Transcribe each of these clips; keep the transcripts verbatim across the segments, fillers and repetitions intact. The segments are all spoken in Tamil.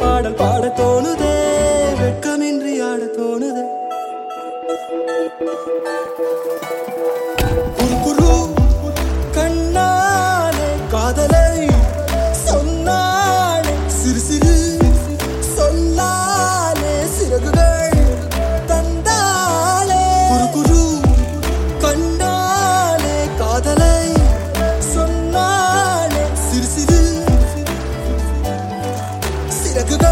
பாடல் பாட தோணுதே வெட்கமின்றி ஆட தோணுதே குறுகுறு கண்ணாலே காதலை சொன்னாலே சிறு சிறு சொல்லாலே சிறகுகள் தந்தாலே குறுகுறு கண்ணாலே காதலை சொன்னாலே சிறு சிறு சிறகுகள்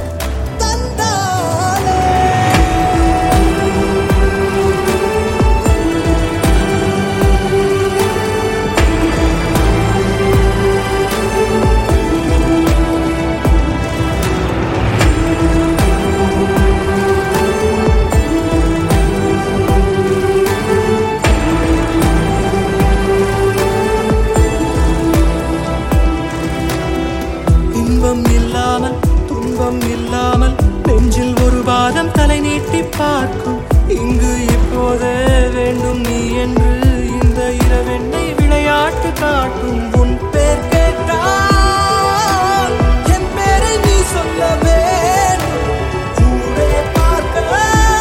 இன்பம் இல்லாமல் துன்பம் இல்லாமல் நெஞ்சில் ஒரு வாதம் தலை நீட்டி பார்க்கும் இங்கு இப்போதே வேண்டும் நீ என்று இந்த இரவெண்ணை விளையாட்டு காட்டும் உன் பேர் கேட்டால் என் பேரை நீ சொல்ல வேண்டும் ஊரே பார்க்க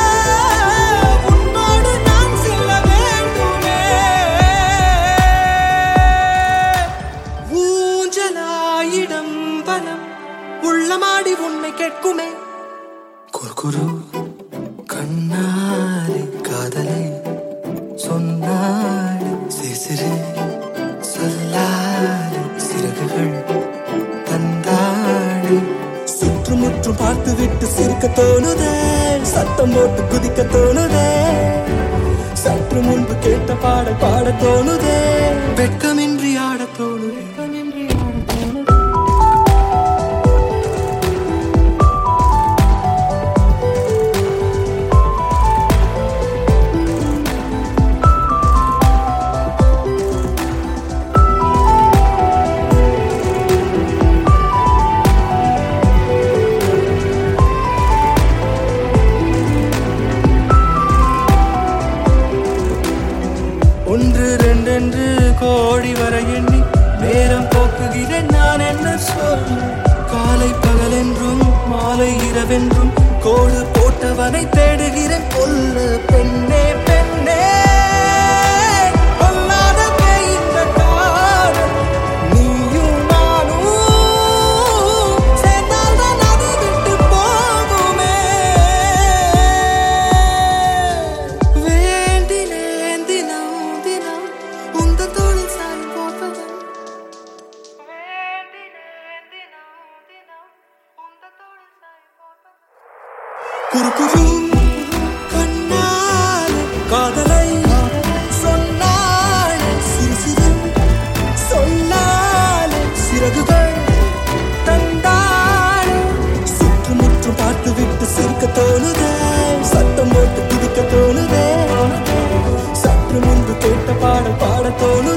உன்னோடு நான் செல்ல வேண்டுமே ஊஞ்சலாயிடம் பலம் உள்ளமாடி உன்னை கேட்குமே குறுகுறு கண்ணாலே காதலை சொன்னாலே சிறு சிறு சொல்லாலே சிறகுகள் தந்தாலே சுற்றுமுற்றும் பார்த்து விட்டு சிரிக்க தோணுதே சத்தம் போட்டு குதிக்க தோணுதே சற்று முன்பு கேட்ட பாடல் பாட தோணுதே வெட்கமின்றி ஆட தோணுதே ஒன்று ரெண்டென்று கோடி வரை எண்ணி நேரம் போக்குகிறேன் நான் என்ன சொல்ல காலை பகலென்றும் மாலை இரவென்றும் கோடு போட்டவனை தேடுகிறேன் கொல்ல பெண்ணே பெண்ணே பொல்லாத பெய்த காதல் நீயும் நானும் சேர்ந்தால்தான் அது விட்டு போகுமே வேண்டினேன் தினம் உந்தன் தோளில் சாயும் போவதன் வேண்டினேன் தினம் தினம் உந்தன் தோளில் சாயும் போவதன் குறுகுறு கண்ணாலே காதலை சொன்னாலே சிறு சிறு சொன்னாலே சிறகுகள் தந்தாலே சுற்றுமுற்றும் பார்த்து விட்டு சிரிக்க தோணுதே சத்தம் போட்டு குதிக்க தோணுதே சற்று முன்பு கேட்ட பாடல் பாட தோணுதே